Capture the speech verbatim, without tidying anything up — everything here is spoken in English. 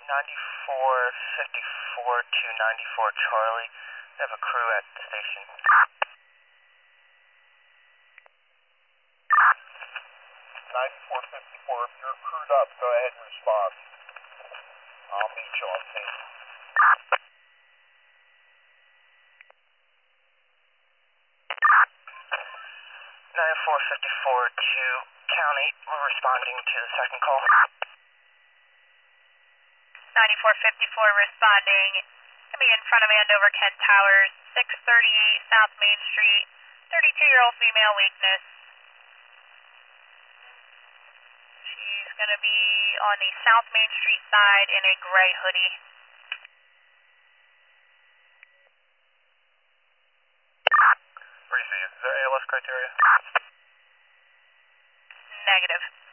ninety-four fifty-four to ninety-four Charlie. I have a crew at the station. ninety-four fifty-four, if you're crewed up, go ahead and respond. I'll meet you on scene. ninety-four fifty-four to County, we're responding to the second call. ninety-four fifty-four responding. Gonna be in front of Andover Kent Towers, six thirty-eight South Main Street, thirty-two-year-old female weakness. She's gonna be on the South Main Street side in a gray hoodie. Reese, is there A L S criteria? Negative.